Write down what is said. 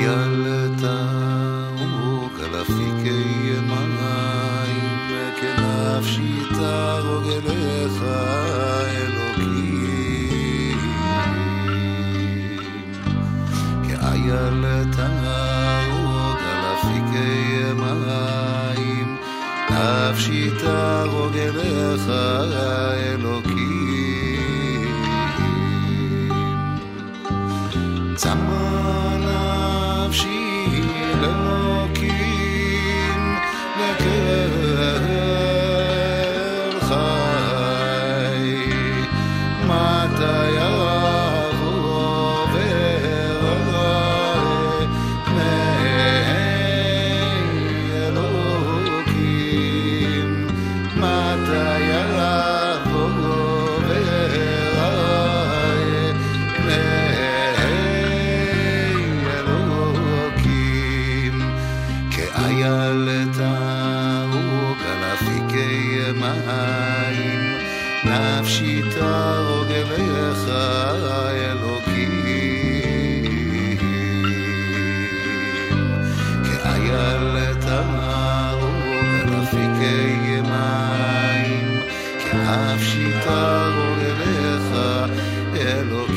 כאייל תערוק על אפיקי מים, כנפשי תערוג אליך אלוקים. כאייל תערוק על אפיקי מים, נפשי תערוג אליך אלוקים. צמא נפשי אלוקים לקהל חי, מתי יבוא וראה פני אלוקים, מתי יבוא וראה פני כאייל תערוג על אפיקי מים, נפשי תערוג אליך אלוקים. כאייל תערוג על אפיקי מים, כנפשי תערוג אליך אלוקים.